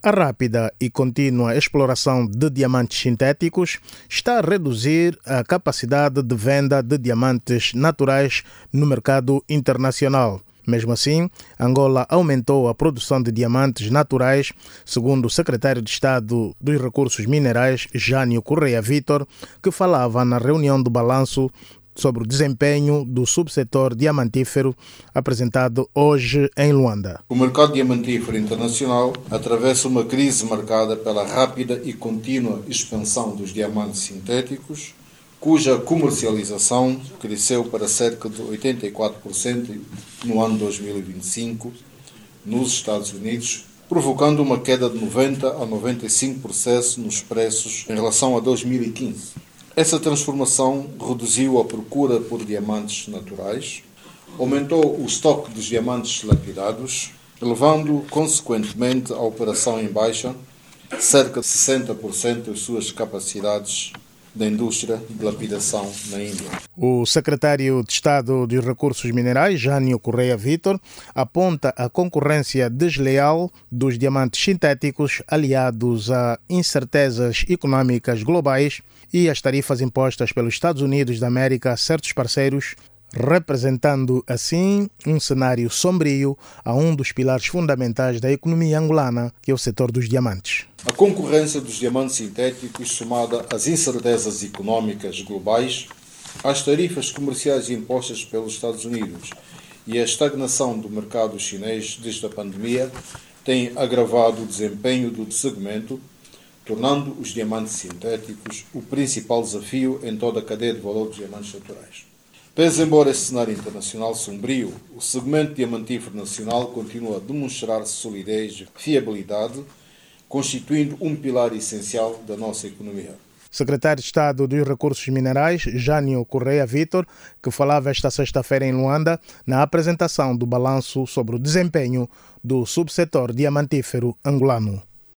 A rápida e contínua exploração de diamantes sintéticos está a reduzir a capacidade de venda de diamantes naturais no mercado internacional. Mesmo assim, Angola aumentou a produção de diamantes naturais, segundo o secretário de Estado dos Recursos Minerais, Jânio Correia Vítor, que falava na reunião do balanço sobre o desempenho do subsetor diamantífero apresentado hoje em Luanda. O mercado diamantífero internacional atravessa uma crise marcada pela rápida e contínua expansão dos diamantes sintéticos, cuja comercialização cresceu para cerca de 84% no ano 2025 nos Estados Unidos, provocando uma queda de 90% a 95% nos preços em relação a 2015. Essa transformação reduziu a procura por diamantes naturais, aumentou o estoque dos diamantes lapidados, levando consequentemente a operação em baixa cerca de 60% das suas capacidades da indústria de lapidação na Índia. O secretário de Estado dos Recursos Minerais, Jânio Correia Vítor, aponta a concorrência desleal dos diamantes sintéticos aliados a incertezas econômicas globais e as tarifas impostas pelos Estados Unidos da América a certos parceiros, representando assim um cenário sombrio a um dos pilares fundamentais da economia angolana, que é o setor dos diamantes. A concorrência dos diamantes sintéticos, somada às incertezas económicas globais, às tarifas comerciais impostas pelos Estados Unidos e à estagnação do mercado chinês desde a pandemia, tem agravado o desempenho do segmento, tornando os diamantes sintéticos o principal desafio em toda a cadeia de valor dos diamantes naturais. Pese embora esse cenário internacional sombrio, o segmento diamantífero nacional continua a demonstrar solidez e fiabilidade, constituindo um pilar essencial da nossa economia. Secretário de Estado dos Recursos Minerais, Jânio Correia Vítor, que falava esta sexta-feira em Luanda, na apresentação do balanço sobre o desempenho do subsetor diamantífero angolano.